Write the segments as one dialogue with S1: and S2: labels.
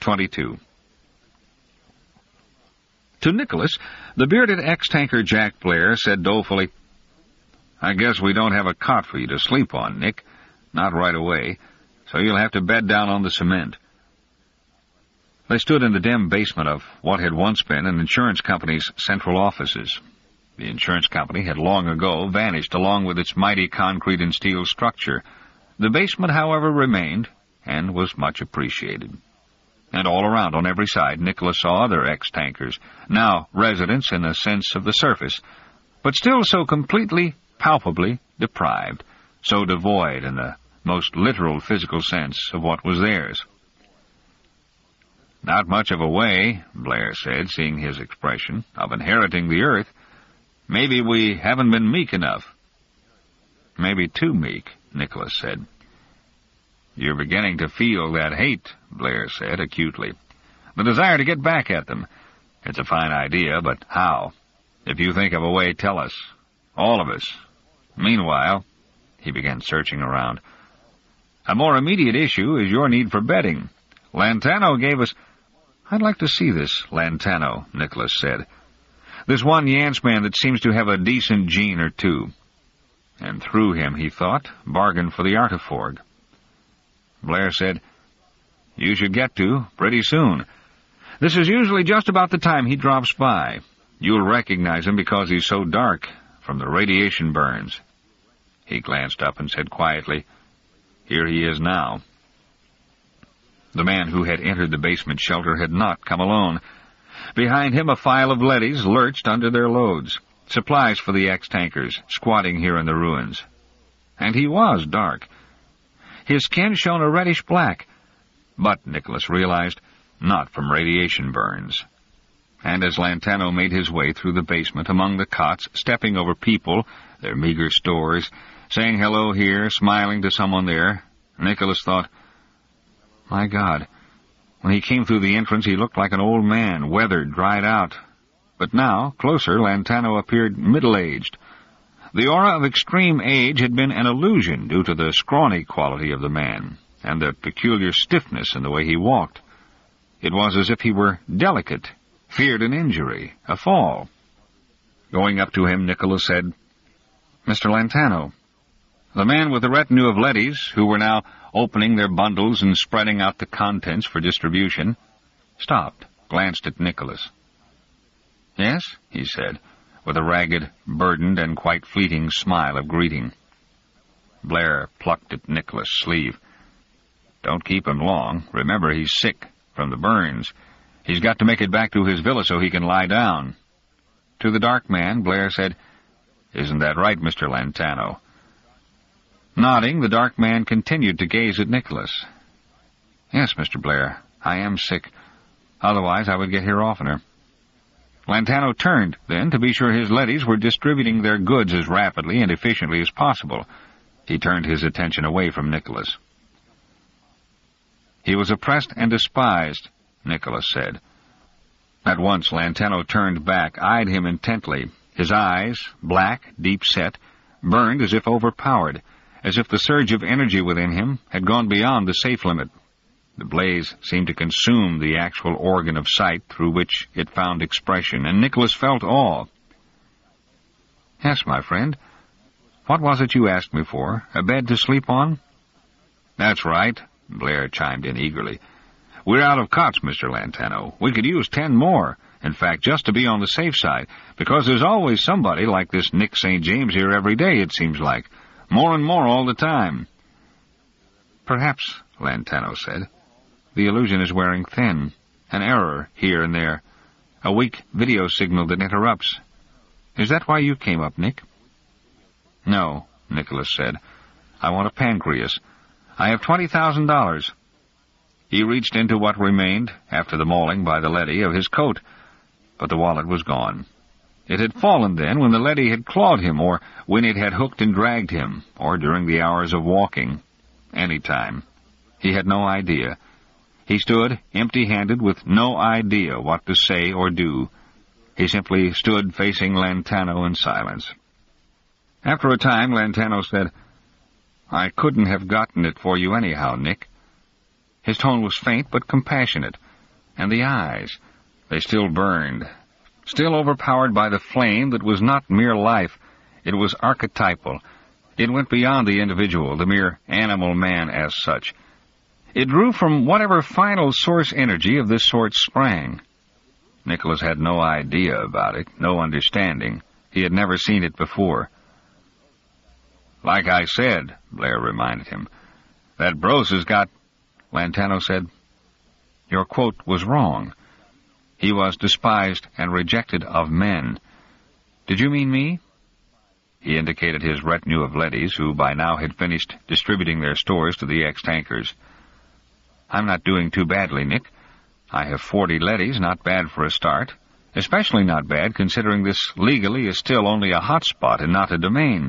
S1: 22. To Nicholas, the bearded ex-tanker Jack Blair said dolefully, "I guess we don't have a cot for you to sleep on, Nick. Not right away, so you'll have to bed down on the cement." They stood in the dim basement of what had once been an insurance company's central offices. The insurance company had long ago vanished along with its mighty concrete and steel structure. The basement, however, remained, and was much appreciated. And all around, on every side, Nicholas saw other ex-tankers, now residents in a sense of the surface, but still so completely, palpably deprived, so devoid in the most literal physical sense of what was theirs. "Not much of a way," Blair said, seeing his expression, "of inheriting the earth. Maybe we haven't been meek enough." "Maybe too meek," Nicholas said. "You're beginning to feel that hate," Blair said acutely. "The desire to get back at them. It's a fine idea, but how? If you think of a way, tell us. All of us. Meanwhile," he began searching around, "a more immediate issue is your need for bedding. Lantano gave us—" "I'd like to see this Lantano," Nicholas said. "This one Yance man that seems to have a decent gene or two." And through him, he thought, bargain for the Artiforg. Blair said, "You should get to, pretty soon. This is usually just about the time he drops by. You'll recognize him because he's so dark, from the radiation burns." He glanced up and said quietly, "Here he is now." The man who had entered the basement shelter had not come alone. Behind him a file of leadys lurched under their loads, supplies for the ex-tankers, squatting here in the ruins. And he was dark. His skin shone a reddish black, but, Nicholas realized, not from radiation burns. And as Lantano made his way through the basement among the cots, stepping over people, their meager stores, saying hello here, smiling to someone there, Nicholas thought, "My God, when he came through the entrance he looked like an old man, weathered, dried out. But now, closer, Lantano appeared middle-aged. The aura of extreme age had been an illusion due to the scrawny quality of the man, and the peculiar stiffness in the way he walked. It was as if he were delicate, feared an injury, a fall. Going up to him, Nicholas said, "Mr. Lantano." The man with the retinue of leadys, who were now opening their bundles and spreading out the contents for distribution, stopped, glanced at Nicholas. "Yes," he said, with a ragged, burdened, and quite fleeting smile of greeting. Blair plucked at Nicholas' sleeve. "Don't keep him long. Remember, he's sick from the burns. He's got to make it back to his villa so he can lie down." To the dark man, Blair said, "Isn't that right, Mr. Lantano?" Nodding, the dark man continued to gaze at Nicholas. "Yes, Mr. Blair, I am sick. Otherwise I would get here oftener." Lantano turned, then, to be sure his leadys were distributing their goods as rapidly and efficiently as possible. He turned his attention away from Nicholas. "He was oppressed and despised," Nicholas said. At once Lantano turned back, eyed him intently. His eyes, black, deep-set, burned as if overpowered, as if the surge of energy within him had gone beyond the safe limit. The blaze seemed to consume the actual organ of sight through which it found expression, and Nicholas felt awe. "Yes, my friend. What was it you asked me for? A bed to sleep on?" "That's right," Blair chimed in eagerly. "We're out of cots, Mr. Lantano. We could use 10 more, in fact, just to be on the safe side, because there's always somebody like this Nick St. James here every day, it seems like. More and more all the time." "Perhaps," Lantano said, "the illusion is wearing thin. An error here and there. A weak video signal that interrupts. Is that why you came up, Nick?" "No," Nicholas said. "I want a pancreas. I have $20,000. He reached into what remained, after the mauling by the leady, of his coat, but the wallet was gone. It had fallen then when the leady had clawed him, or when it had hooked and dragged him, or during the hours of walking. Any time. He had no idea. He stood, empty-handed, with no idea what to say or do. He simply stood facing Lantano in silence. After a time, Lantano said, "I couldn't have gotten it for you anyhow, Nick." His tone was faint but compassionate, And the eyes, they still burned, still overpowered by the flame that was not mere life. It was archetypal. It went beyond the individual, the mere animal man as such. It drew from whatever final source energy of this sort sprang. Nicholas had no idea about it, no understanding. He had never seen it before. "Like I said," Blair reminded him, "that Brose has got—" Lantano said, "Your quote was wrong. He was despised and rejected of men. Did you mean me?" He indicated his retinue of leadys, who by now had finished distributing their stores to the ex-tankers. "I'm not doing too badly, Nick. I have 40 leadys, not bad for a start. Especially not bad, considering this legally is still only a hot spot and not a domain."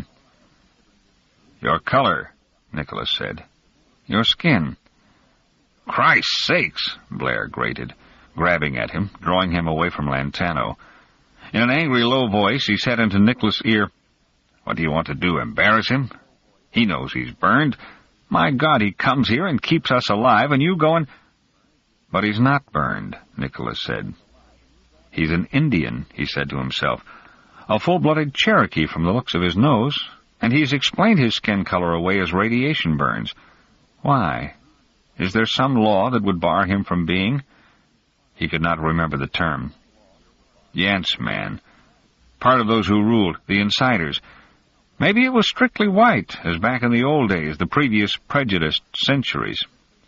S1: "Your color," Nicholas said. "Your skin." "Christ's sakes!" Blair grated, grabbing at him, drawing him away from Lantano. In an angry, low voice, he said into Nicholas' ear, "What do you want to do, embarrass him? He knows he's burned. My God, he comes here and keeps us alive, and you go and—" "But he's not burned," Nicholas said. "He's an Indian," he said to himself, "a full-blooded Cherokee from the looks of his nose, and he's explained his skin color away as radiation burns. Why? Is there some law that would bar him from being—" He could not remember the term. Yance man. Part of those who ruled, the insiders. Maybe it was strictly white, as back in the old days, the previous prejudiced centuries.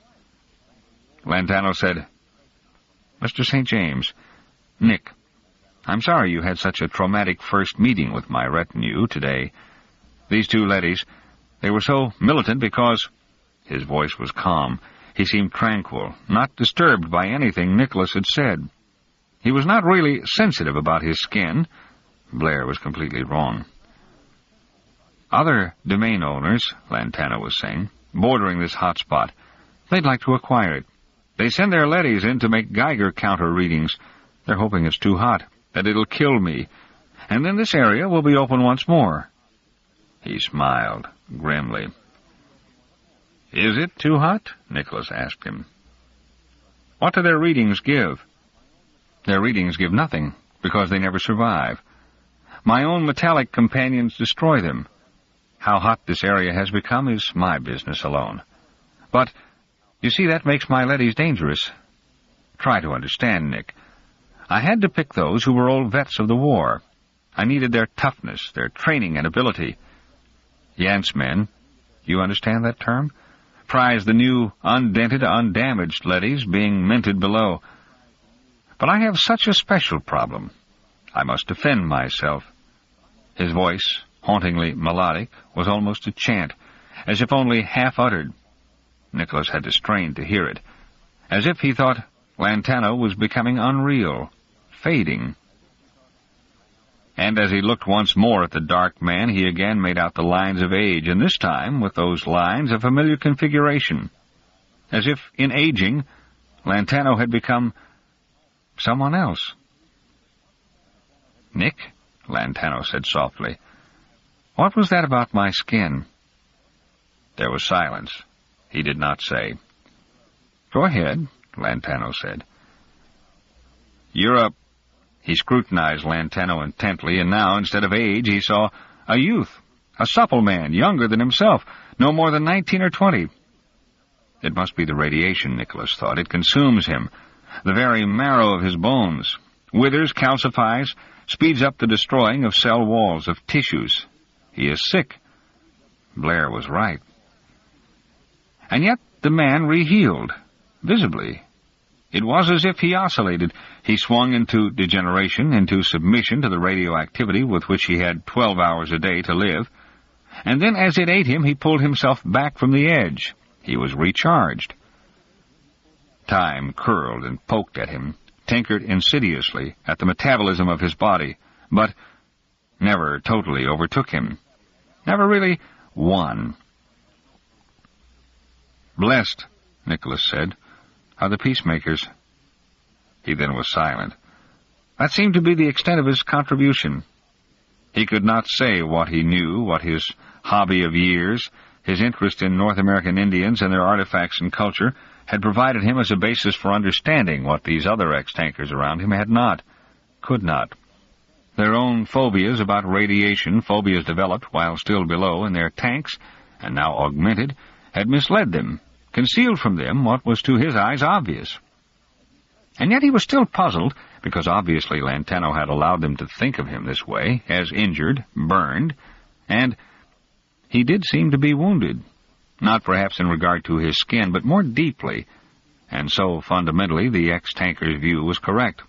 S1: Lantano said, "Mr. St. James, Nick, I'm sorry you had such a traumatic first meeting with my retinue today. These two leadys, they were so militant because—" His voice was calm. He seemed tranquil, not disturbed by anything Nicholas had said. He was not really sensitive about his skin. Blair was completely wrong. "Other domain owners," Lantano was saying, "bordering this hot spot, they'd like to acquire it. They send their leadys in to make Geiger counter readings. They're hoping it's too hot, that it'll kill me. And then this area will be open once more." He smiled grimly. "Is it too hot?" Nicholas asked him. "What do their readings give?" "Their readings give nothing, because they never survive. My own metallic companions destroy them. How hot this area has become is my business alone. But, you see, that makes my leadys dangerous. Try to understand, Nick. I had to pick those who were old vets of the war. I needed their toughness, their training and ability. Yance men, you understand that term? Prize the new, undented, undamaged leadys being minted below. But I have such a special problem. I must defend myself." His voice, hauntingly melodic, was almost a chant, as if only half-uttered. Nicholas had to strain to hear it, as if he thought Lantano was becoming unreal, fading. And as he looked once more at the dark man, he again made out the lines of age, and this time, with those lines, a familiar configuration. As if, in aging, Lantano had become someone else. "Nick," Lantano said softly, "what was that about my skin?" There was silence. He did not say. "Go ahead," Lantano said. "You're He scrutinized Lantano intently, and now, instead of age, he saw a youth, a supple man, younger than himself, no more than 19 or 20. It must be the radiation, Nicholas thought. It consumes him, the very marrow of his bones, withers, calcifies, speeds up the destroying of cell walls, of tissues. He is sick. Blair was right. And yet the man rehealed, visibly. It was as if he oscillated. He swung into degeneration, into submission to the radioactivity with which he had 12 hours a day to live. And then, as it ate him, he pulled himself back from the edge. He was recharged. Time curled and poked at him, tinkered insidiously at the metabolism of his body, but never totally overtook him. Never really won. "Blessed," Nicholas said, "are the peacemakers." He then was silent. That seemed to be the extent of his contribution. He could not say what he knew, what his hobby of years, his interest in North American Indians and their artifacts and culture, had provided him as a basis for understanding what these other ex-tankers around him had not, could not. Their own phobias about radiation, phobias developed while still below in their tanks, and now augmented, had misled them, concealed from them what was to his eyes obvious. And yet he was still puzzled, because obviously Lantano had allowed them to think of him this way, as injured, burned, and he did seem to be wounded, not perhaps in regard to his skin, but more deeply, and so fundamentally the ex-tanker's view was correct.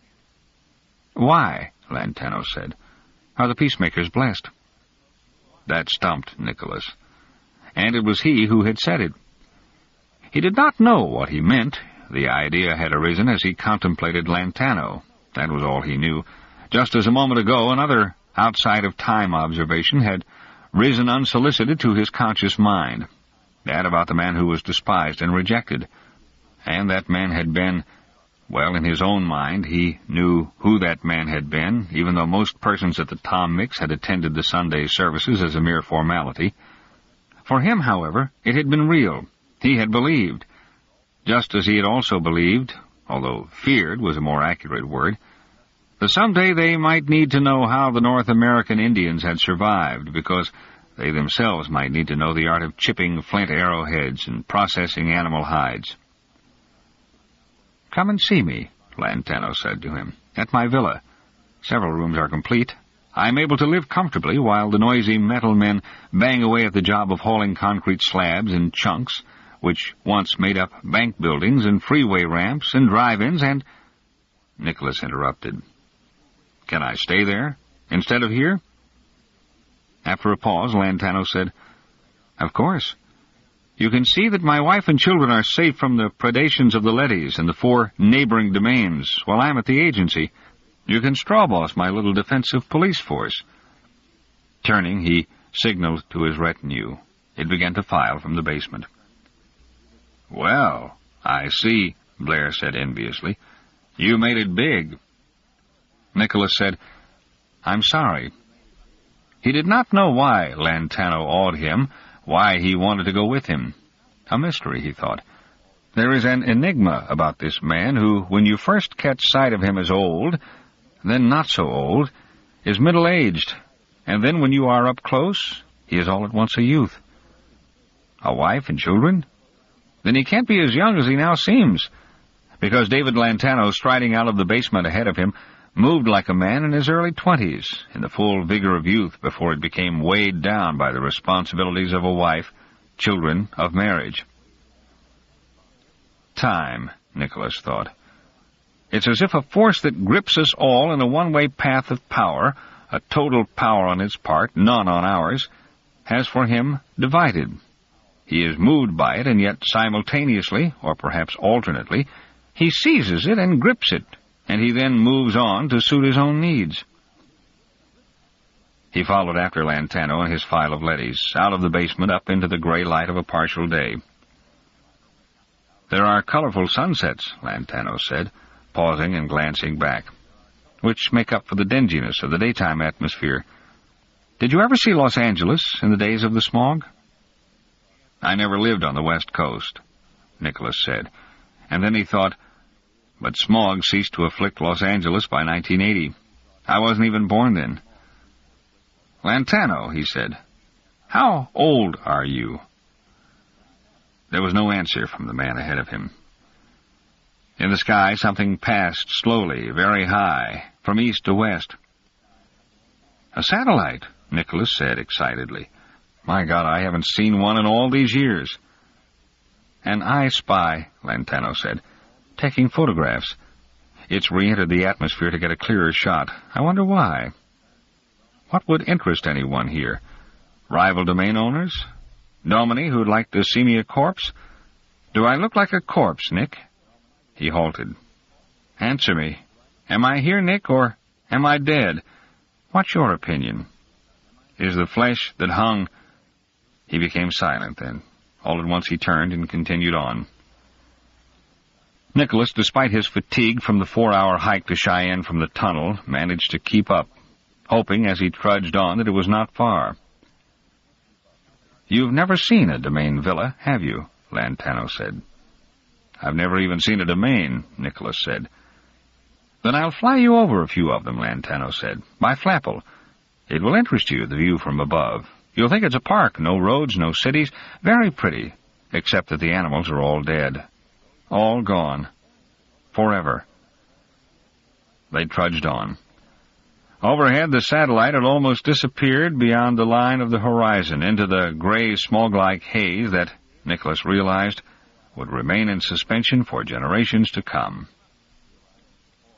S1: "Why," Lantano said, "are the peacemakers blessed?" That stumped Nicholas, and it was he who had said it. He did not know what he meant. The idea had arisen as he contemplated Lantano. That was all he knew, just as a moment ago another outside-of-time observation had risen unsolicited to his conscious mind, that about the man who was despised and rejected. And that man had been, well, in his own mind, he knew who that man had been, even though most persons at the Tom Mix had attended the Sunday services as a mere formality. For him, however, it had been real. He had believed, just as he had also believed, although feared was a more accurate word, that someday they might need to know how the North American Indians had survived, because they themselves might need to know the art of chipping flint arrowheads and processing animal hides. "Come and see me," Lantano said to him, "at my villa. Several rooms are complete. I am able to live comfortably while the noisy metal men bang away at the job of hauling concrete slabs in chunks, which once made up bank buildings and freeway ramps and drive-ins and—" Nicholas interrupted. "Can I stay there, instead of here?" After a pause, Lantano said, "Of course. You can see that my wife and children are safe from the predations of the leadys and the 4 neighboring domains while I'm at the agency. You can straw-boss my little defensive police force." Turning, he signaled to his retinue. It began to file from the basement. "Well, I see," Blair said enviously. "You made it big." Nicholas said, "I'm sorry." He did not know why Lantano awed him, why he wanted to go with him. A mystery, he thought. There is an enigma about this man who, when you first catch sight of him as old, then not so old, is middle-aged, and then when you are up close, he is all at once a youth. A wife and children? Then he can't be as young as he now seems, because David Lantano, striding out of the basement ahead of him, moved like a man in his early 20s, in the full vigor of youth before it became weighed down by the responsibilities of a wife, children, of marriage. Time, Nicholas thought. It's as if a force that grips us all in a one-way path of power, a total power on its part, none on ours, has for him divided. He is moved by it, and yet simultaneously, or perhaps alternately, he seizes it and grips it, and he then moves on to suit his own needs. He followed after Lantano and his file of leadys, out of the basement up into the gray light of a partial day. There are colorful sunsets, Lantano said, pausing and glancing back, which make up for the dinginess of the daytime atmosphere. Did you ever see Los Angeles in the days of the smog? I never lived on the West Coast, Nicholas said, and then he thought, but smog ceased to afflict Los Angeles by 1980. I wasn't even born then. Lantano, he said, how old are you? There was no answer from the man ahead of him. In the sky, something passed slowly, very high, from east to west. A satellite, Nicholas said excitedly. My God, I haven't seen one in all these years. An I Spy, Lantano said, taking photographs. It's re-entered the atmosphere to get a clearer shot. I wonder why. What would interest anyone here? Rival domain owners? Domini who'd like to see me a corpse? Do I look like a corpse, Nick? He halted. Answer me. Am I here, Nick, or am I dead? What's your opinion? Is the flesh that hung... He became silent then. All at once he turned and continued on. Nicholas, despite his fatigue from the 4-hour hike to Cheyenne from the tunnel, managed to keep up, hoping as he trudged on that it was not far. You've never seen a domain villa, have you? Lantano said. I've never even seen a domain, Nicholas said. Then I'll fly you over a few of them, Lantano said, by Flapple. It will interest you, the view from above. You'll think it's a park, no roads, no cities, very pretty, except that the animals are all dead. All gone. Forever. They trudged on. Overhead, the satellite had almost disappeared beyond the line of the horizon into the gray, smog-like haze that, Nicholas realized, would remain in suspension for generations to come.